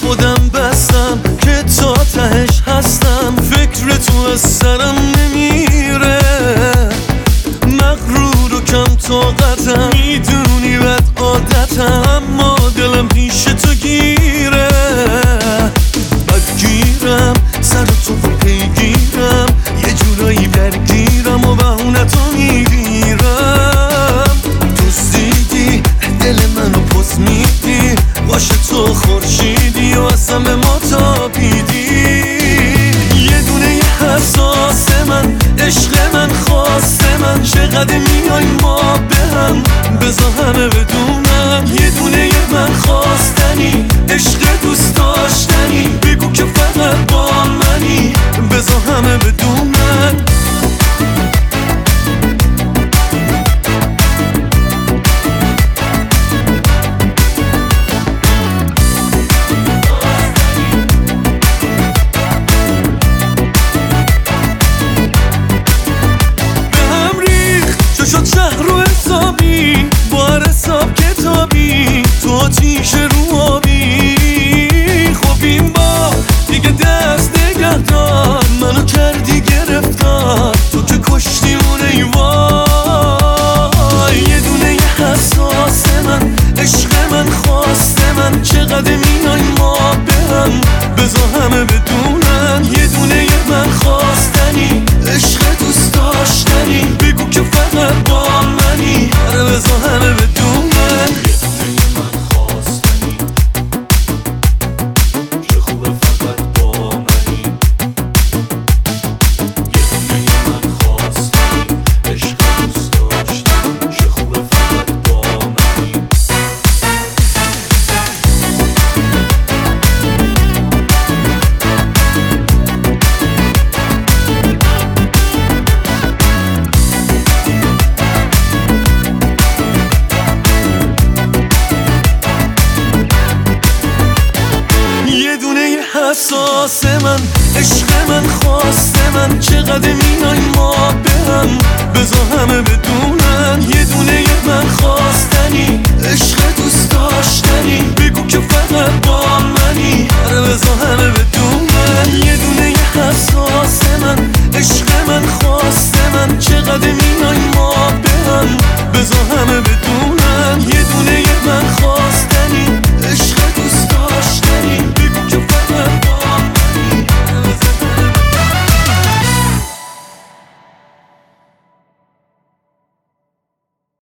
خودم بستم که تا تهش هستم، فکر تو از سرم نمیره، مغرور و کم طاقتم، میدونی بد عادتم، اما دلم پیش تو گیره، بدگیرم سر تو پیگیرم، یه جورایی درگیرم و بهونتو میگیرم، دوستیدی دل منو پس میدی، باشه تو خورشیدی و اصلا به ما تابیدی، یه دونه یه حساس من، عشق من، خواست من، چقدر میای ما به هم، بذار همه بدونن، یه دونه یه من خواستنی، عشق دوست داشتنی، بگو که فقط با منی، بذار همه بدونن. شد شهر رو حسابی، با هر حساب کتابی، تو آتیش رو آبی، خب این با دیگه دست نگه دار، منو کردی گرفتار، تو که کشتی اون ایوای، یه دونه یه حساس من، عشق من، خواست من، چقدر میای ما به هم، بذار همه بدونن، یه دونه یه من خواستنی، عشق دوست داشتنی، بگو که فقط با منی، آره بذار همه بدونن. حساس من، عشق من، خواست من، چقدر میای ما به هم، بذار همه بدونن، یه دونه یه من خواستنی، عشق دوست داشتنی، بگو که فقط با منی، آره بذار همه بدونن، یه دونه یه حساس من، عشق من، خواست من، چقدر میای ما به هم، بذار همه بدونن، یه دونه یه من